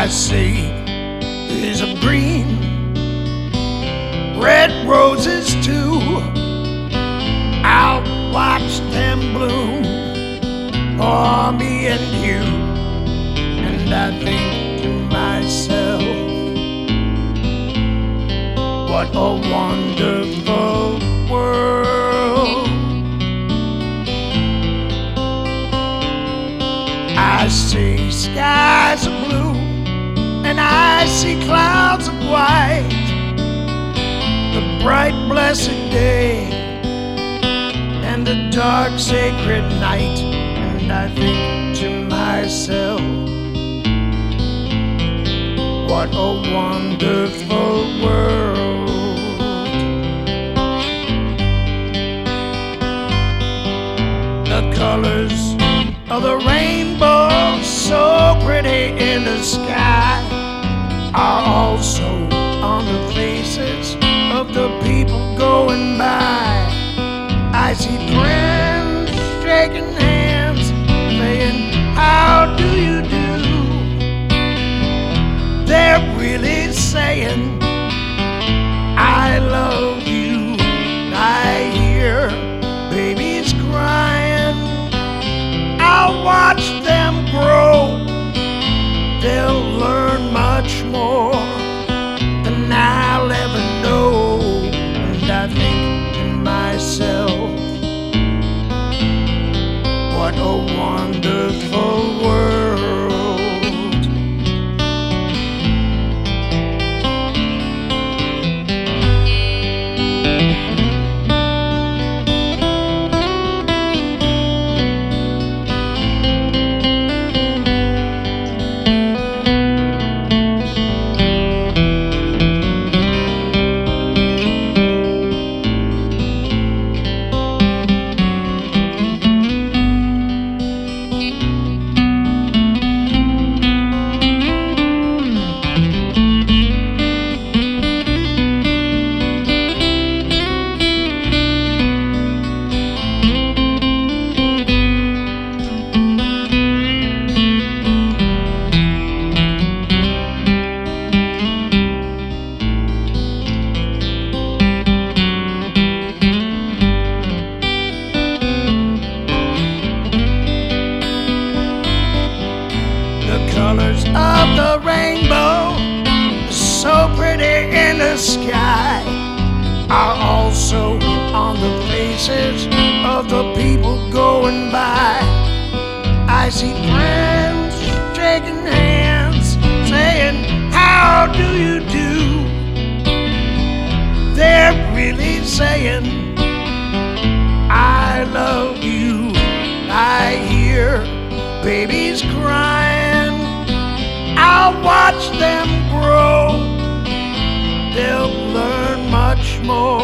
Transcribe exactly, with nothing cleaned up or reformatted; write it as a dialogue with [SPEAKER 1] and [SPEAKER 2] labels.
[SPEAKER 1] I see is of green, red roses too. I'll watch them bloom for me and you. And I think to myself, what a wonderful world. I see skies of blue and I see clouds of white, the bright blessed day and the dark sacred night. And I think to myself, what a wonderful world. The colors of the rainbow, so pretty in the sky, are also on the faces of the people going by. I see friends shaking hands, saying, how do you do? They're really saying, I love you. I hear babies crying. I'll watch them grow. They'll learn much more than I'll ever know. And I think to myself, what a wonderful world. Colors of the rainbow, so pretty in the sky, are also on the faces of the people going by. I see friends shaking hands, saying, how do you do? They're really saying, I love you. I hear babies crying. I'll watch them grow. They'll learn much more